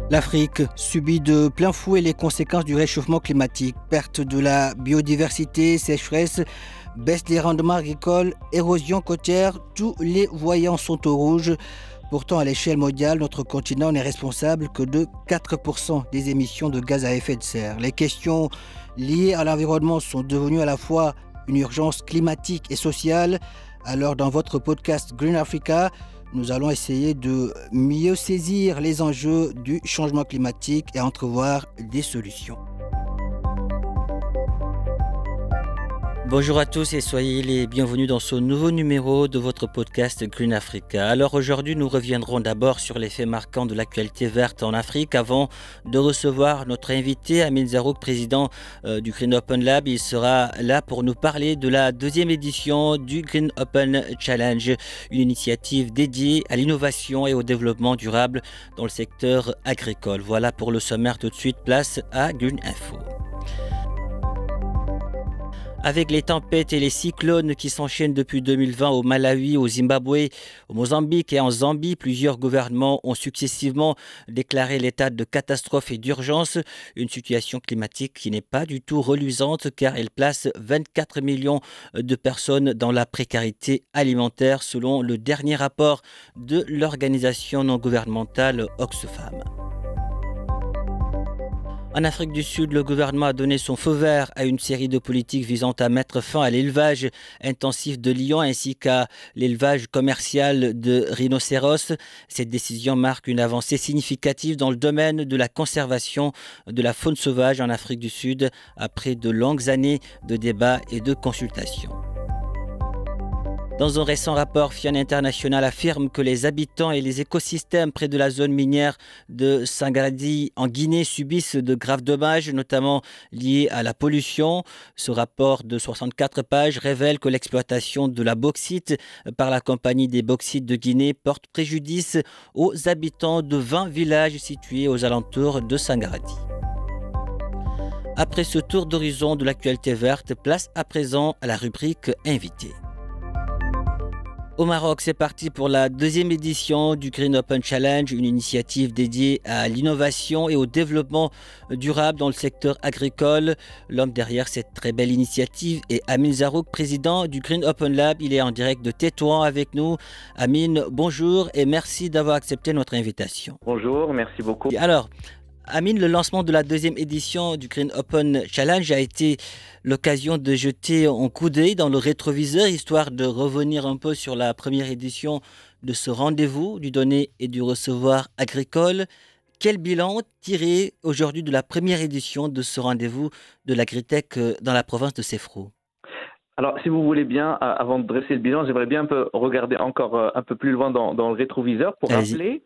L'Afrique subit de plein fouet les conséquences du réchauffement climatique, perte de la biodiversité, sécheresse, baisse des rendements agricoles, érosion côtière, tous les voyants sont au rouge. Pourtant, à l'échelle mondiale, notre continent n'est responsable que de 4% des émissions de gaz à effet de serre. Les questions liées à l'environnement sont devenues à la fois une urgence climatique et sociale. Alors, dans votre podcast Green Africa, nous allons essayer de mieux saisir les enjeux du changement climatique et entrevoir des solutions. Bonjour à tous et soyez les bienvenus dans ce nouveau numéro de votre podcast Green Africa. Alors aujourd'hui, nous reviendrons d'abord sur les faits marquants de l'actualité verte en Afrique avant de recevoir notre invité Amin Zarouk, président du Green Open Lab. Il sera là pour nous parler de la deuxième édition du Green Open Challenge, une initiative dédiée à l'innovation et au développement durable dans le secteur agricole. Voilà pour le sommaire. Tout de suite, place à Green Info. Avec les tempêtes et les cyclones qui s'enchaînent depuis 2020 au Malawi, au Zimbabwe, au Mozambique et en Zambie, plusieurs gouvernements ont successivement déclaré l'état de catastrophe et d'urgence. Une situation climatique qui n'est pas du tout reluisante car elle place 24 millions de personnes dans la précarité alimentaire selon le dernier rapport de l'organisation non gouvernementale Oxfam. En Afrique du Sud, le gouvernement a donné son feu vert à une série de politiques visant à mettre fin à l'élevage intensif de lions ainsi qu'à l'élevage commercial de rhinocéros. Cette décision marque une avancée significative dans le domaine de la conservation de la faune sauvage en Afrique du Sud après de longues années de débats et de consultations. Dans un récent rapport, FIAN International affirme que les habitants et les écosystèmes près de la zone minière de Sangaradi en Guinée subissent de graves dommages, notamment liés à la pollution. Ce rapport de 64 pages révèle que l'exploitation de la bauxite par la compagnie des bauxites de Guinée porte préjudice aux habitants de 20 villages situés aux alentours de Sangaradi. Après ce tour d'horizon de l'actualité verte, place à présent à la rubrique Invité. Au Maroc, c'est parti pour la deuxième édition du Green Open Challenge, une initiative dédiée à l'innovation et au développement durable dans le secteur agricole. L'homme derrière cette très belle initiative est Amin Zarouk, président du Green Open Lab. Il est en direct de Tétouan avec nous. Amin, bonjour et merci d'avoir accepté notre invitation. Bonjour, merci beaucoup. Alors, Amin, le lancement de la deuxième édition du Green Open Challenge a été l'occasion de jeter un coup d'œil dans le rétroviseur, histoire de revenir un peu sur la première édition de ce rendez-vous du donner et du recevoir agricole. Quel bilan tirer aujourd'hui de la première édition de ce rendez-vous de l'Agritech dans la province de Sefrou? Alors, si vous voulez bien, avant de dresser le bilan, j'aimerais bien un peu regarder encore un peu plus loin dans le rétroviseur pour Allez-y. rappeler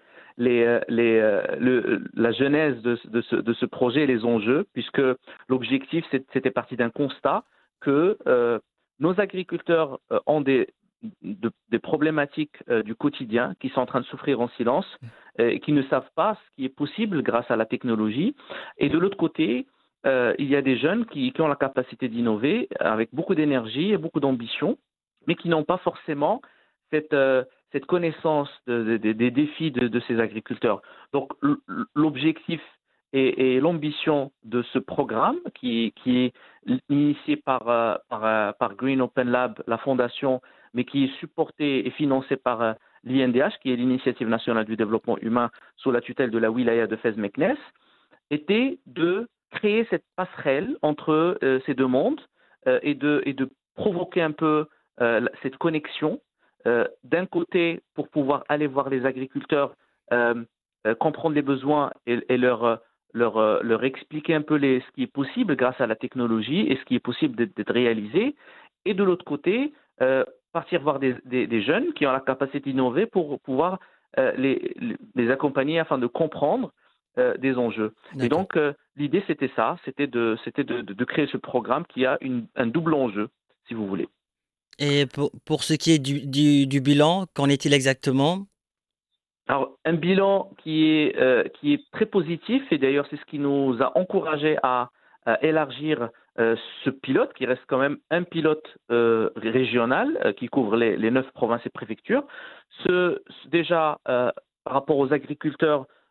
la genèse de ce projet et les enjeux, puisque l'objectif, c'était parti d'un constat que nos agriculteurs ont des problématiques du quotidien qui sont en train de souffrir en silence et qui ne savent pas ce qui est possible grâce à la technologie. Et de l'autre côté, il y a des jeunes qui ont la capacité d'innover avec beaucoup d'énergie et beaucoup d'ambition, mais qui n'ont pas forcément cette connaissance des défis de ces agriculteurs. Donc, l'objectif et l'ambition de ce programme qui est initié par Green Open Lab, la fondation, mais qui est supporté et financé par l'INDH, qui est l'Initiative nationale du développement humain sous la tutelle de la wilaya de Fès-Meknès, était de créer cette passerelle entre ces deux mondes et de provoquer un peu cette connexion. D'un côté, pour pouvoir aller voir les agriculteurs, comprendre les besoins et leur expliquer un peu ce qui est possible grâce à la technologie et ce qui est possible d'être réalisé. Et de l'autre côté, partir voir des jeunes qui ont la capacité d'innover pour pouvoir les accompagner afin de comprendre des enjeux. D'accord. Et donc, l'idée, c'était ça, c'était de créer ce programme qui a un double enjeu, si vous voulez. Et pour ce qui est du bilan, qu'en est-il exactement? Alors, un bilan qui est très positif, et d'ailleurs, c'est ce qui nous a encouragé à élargir ce pilote, qui reste quand même un pilote régional qui couvre les 9 provinces et préfectures. Déjà, par rapport aux agriculteurs,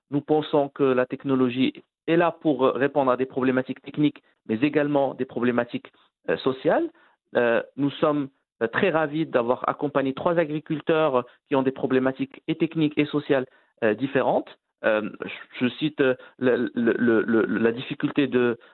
nous pensons que la technologie est là pour répondre à des problématiques techniques, mais également des problématiques sociales. Nous sommes très ravis d'avoir accompagné 3 agriculteurs qui ont des problématiques et techniques et sociales différentes. Je cite la difficulté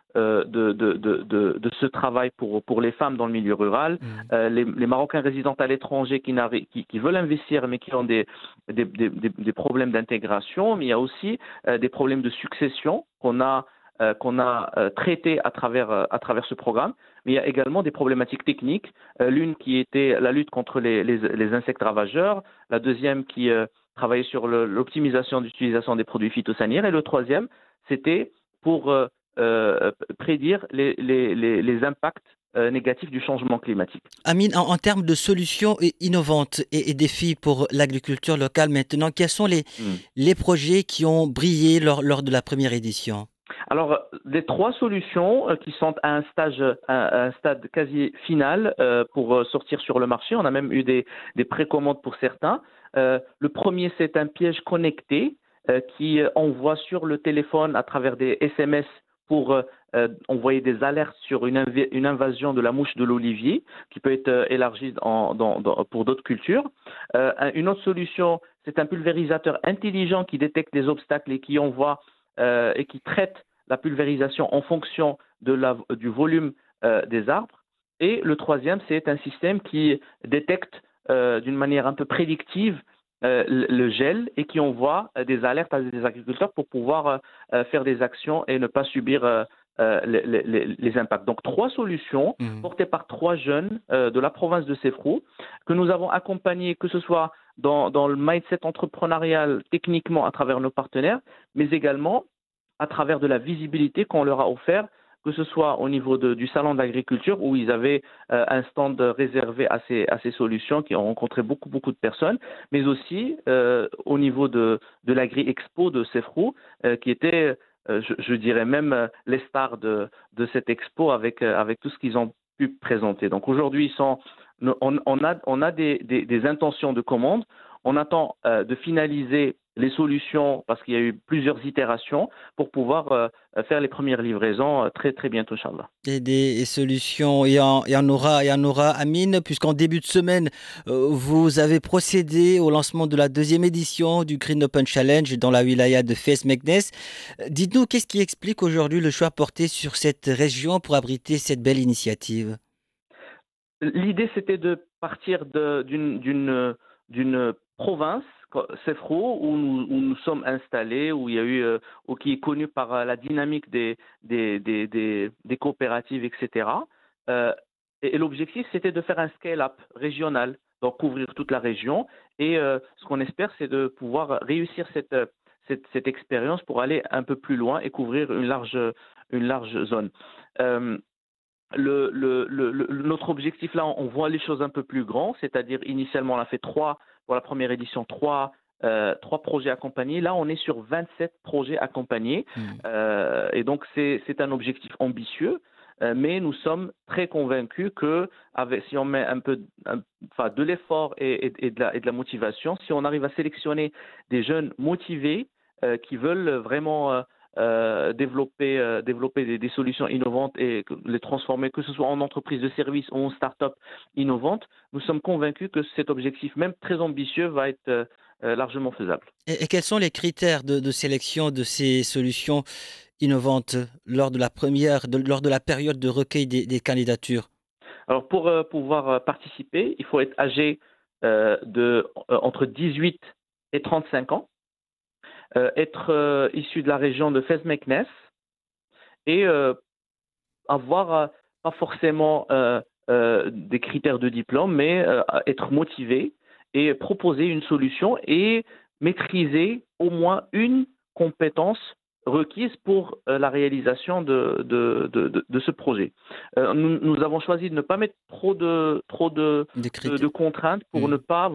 de ce travail pour les femmes dans le milieu rural, les Marocains résidant à l'étranger qui veulent investir mais qui ont des problèmes d'intégration, mais il y a aussi des problèmes de succession qu'on a traités à travers ce programme. Mais il y a également des problématiques techniques, l'une qui était la lutte contre les insectes ravageurs, la deuxième qui travailler sur l'optimisation d'utilisation des produits phytosanitaires. Et le troisième, c'était pour prédire les impacts négatifs du changement climatique. Amine, en termes de solutions innovantes et défis pour l'agriculture locale maintenant, quels sont les projets qui ont brillé lors de la première édition? Alors, les 3 solutions qui sont à un stade quasi final pour sortir sur le marché, on a même eu des précommandes pour certains. Le premier, c'est un piège connecté qui envoie sur le téléphone à travers des SMS pour envoyer des alertes sur une invasion de la mouche de l'olivier qui peut être élargie pour d'autres cultures. Une autre solution, c'est un pulvérisateur intelligent qui détecte des obstacles et qui envoie et qui traite la pulvérisation en fonction du volume des arbres. Et le troisième, c'est un système qui détecte d'une manière un peu prédictive le gel et qui envoie des alertes à des agriculteurs pour pouvoir faire des actions et ne pas subir les impacts. Donc 3 solutions portées par 3 jeunes de la province de Sefrou que nous avons accompagnés, que ce soit dans le mindset entrepreneurial techniquement à travers nos partenaires, mais également à travers de la visibilité qu'on leur a offert, que ce soit au niveau du salon d'agriculture où ils avaient un stand réservé à ces solutions qui ont rencontré beaucoup de personnes, mais aussi au niveau de l'Agri-Expo de Sefrou qui était, je dirais même, les stars de cette expo avec tout ce qu'ils ont pu présenter. Donc aujourd'hui, on a des intentions de commande. On attend de finaliser les solutions parce qu'il y a eu plusieurs itérations pour pouvoir faire les premières livraisons très très bientôt, Inch'Allah. Et des solutions, il y en aura, Amine, puisqu'en début de semaine, vous avez procédé au lancement de la deuxième édition du Green Open Challenge dans la wilaya de Fès Meknès. Dites-nous, qu'est-ce qui explique aujourd'hui le choix porté sur cette région pour abriter cette belle initiative? L'idée, c'était de partir d'une province, Sefrou, où nous sommes installés, où il y a eu, ou qui est connu par la dynamique des coopératives, etc. Et l'objectif, c'était de faire un scale-up régional, donc couvrir toute la région. Et ce qu'on espère, c'est de pouvoir réussir cette expérience pour aller un peu plus loin et couvrir une large zone. Notre objectif là, on voit les choses un peu plus grands, c'est-à-dire initialement on a fait pour la première édition, trois projets accompagnés. Là, on est sur 27 projets accompagnés. Et donc, c'est un objectif ambitieux, mais nous sommes très convaincus que si on met de l'effort et de la motivation, si on arrive à sélectionner des jeunes motivés qui veulent vraiment développer des solutions innovantes et les transformer, que ce soit en entreprise de service ou en start-up innovante, nous sommes convaincus que cet objectif, même très ambitieux, va être largement faisable. Et quels sont les critères de sélection de ces solutions innovantes lors de la période de recueil des candidatures? Alors, pour pouvoir participer, il faut être âgé entre 18 et 35 ans, être issu de la région de Fès Meknès et avoir pas forcément des critères de diplôme, mais être motivé et proposer une solution et maîtriser au moins une compétence requise pour la réalisation de ce projet. Nous avons choisi de ne pas mettre trop de contraintes pour ne pas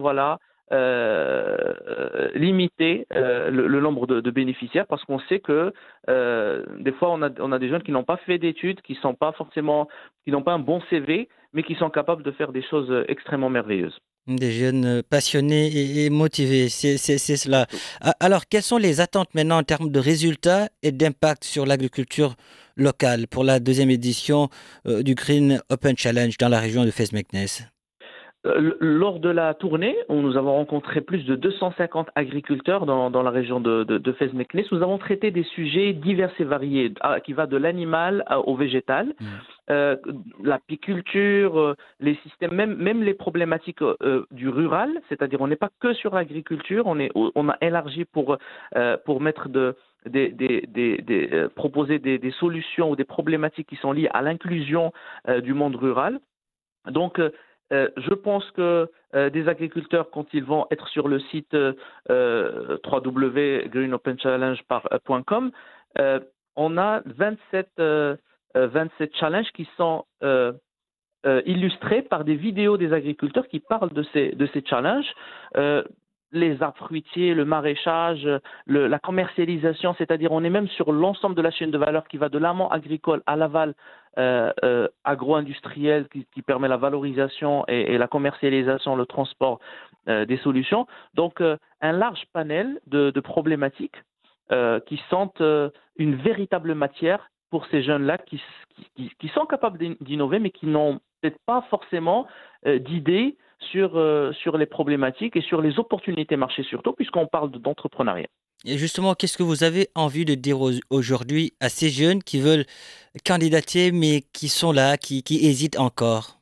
limiter le nombre de bénéficiaires, parce qu'on sait que des fois on a des jeunes qui n'ont pas fait d'études, qui n'ont pas un bon CV, mais qui sont capables de faire des choses extrêmement merveilleuses. Des jeunes passionnés et motivés, c'est cela. Alors, quelles sont les attentes maintenant en termes de résultats et d'impact sur l'agriculture locale pour la deuxième édition du Green Open Challenge dans la région de Fez-Meknès? Lors de la tournée, où nous avons rencontré plus de 250 agriculteurs dans la région de Fez-Meknès, nous avons traité des sujets divers et variés, qui va de l'animal au végétal, Mm. euh, l'apiculture, les systèmes, même les problématiques du rural, c'est-à-dire on n'est pas que sur l'agriculture, on a élargi pour mettre proposer des solutions ou des problématiques qui sont liées à l'inclusion du monde rural. Donc, je pense que des agriculteurs, quand ils vont être sur le site www.greenopenchallenge.com, on a 27 challenges qui sont illustrés par des vidéos des agriculteurs qui parlent de ces challenges. Les arbres fruitiers, le maraîchage, la commercialisation, c'est-à-dire on est même sur l'ensemble de la chaîne de valeur qui va de l'amont agricole à l'aval agro-industriel qui permet la valorisation et la commercialisation, le transport des solutions. Donc un large panel de problématiques qui sont une véritable matière pour ces jeunes-là qui sont capables d'innover mais qui n'ont peut-être pas forcément d'idées sur les problématiques et sur les opportunités marché surtout, puisqu'on parle d'entrepreneuriat. Et justement, qu'est-ce que vous avez envie de dire aujourd'hui à ces jeunes qui veulent candidater mais qui sont là, qui hésitent encore?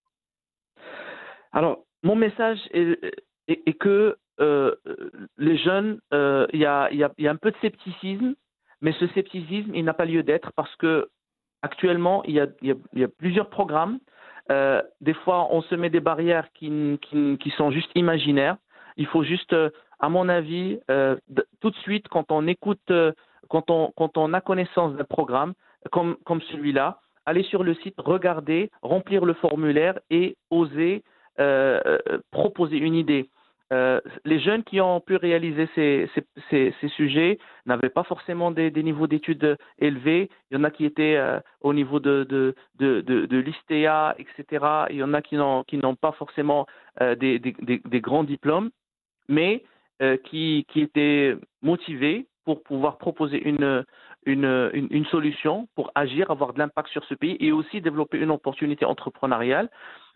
Alors, mon message est que les jeunes, il y a un peu de scepticisme, mais ce scepticisme, il n'a pas lieu d'être parce que actuellement, il y a plusieurs programmes. Des fois, on se met des barrières qui sont juste imaginaires. Il faut juste, à mon avis, tout de suite, quand on écoute, quand on a connaissance d'un programme comme celui-là, aller sur le site, regarder, remplir le formulaire et oser proposer une idée. Les jeunes qui ont pu réaliser ces sujets n'avaient pas forcément des niveaux d'études élevés. Il y en a qui étaient au niveau de l'ISTEA, etc. Il y en a qui n'ont pas forcément des grands diplômes, mais qui étaient motivés pour pouvoir proposer une solution pour agir, avoir de l'impact sur ce pays et aussi développer une opportunité entrepreneuriale.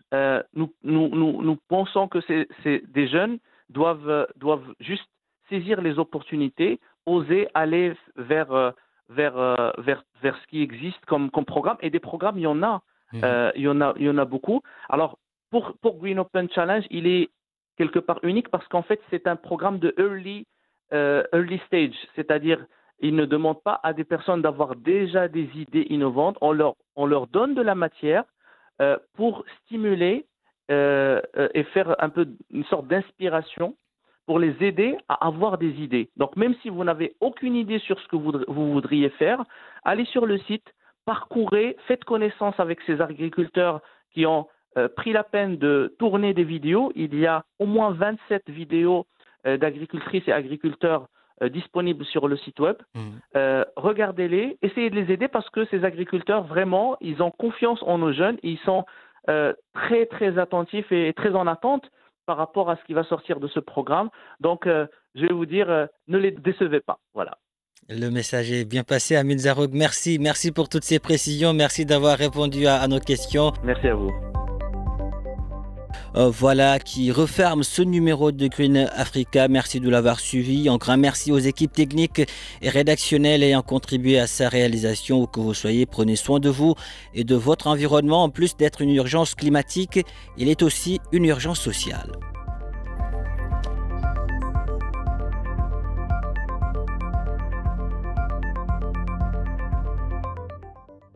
Nous pensons que des jeunes doivent juste saisir les opportunités, oser aller vers ce qui existe comme programme. Et des programmes, il y en a. Mhm. Il y en a beaucoup. Alors, pour Green Open Challenge, il est quelque part unique parce qu'en fait, c'est un programme de early stage, c'est-à-dire il ne demande pas à des personnes d'avoir déjà des idées innovantes. On leur donne de la matière pour stimuler et faire un peu une sorte d'inspiration pour les aider à avoir des idées. Donc, même si vous n'avez aucune idée sur ce que vous voudriez faire, allez sur le site, parcourez, faites connaissance avec ces agriculteurs qui ont pris la peine de tourner des vidéos. Il y a au moins 27 vidéos d'agricultrices et agriculteurs disponibles sur le site web. Mhm. Regardez-les, essayez de les aider parce que ces agriculteurs, vraiment, ils ont confiance en nos jeunes. Ils sont très, très attentifs et très en attente par rapport à ce qui va sortir de ce programme. Donc, je vais vous dire, ne les décevez pas. Voilà. Le message est bien passé, Amin Zarouk. Merci pour toutes ces précisions. Merci d'avoir répondu à nos questions. Merci à vous. Voilà qui referme ce numéro de Green Africa. Merci de l'avoir suivi. Un grand merci aux équipes techniques et rédactionnelles ayant contribué à sa réalisation. Où que vous soyez, prenez soin de vous et de votre environnement. En plus d'être une urgence climatique, il est aussi une urgence sociale.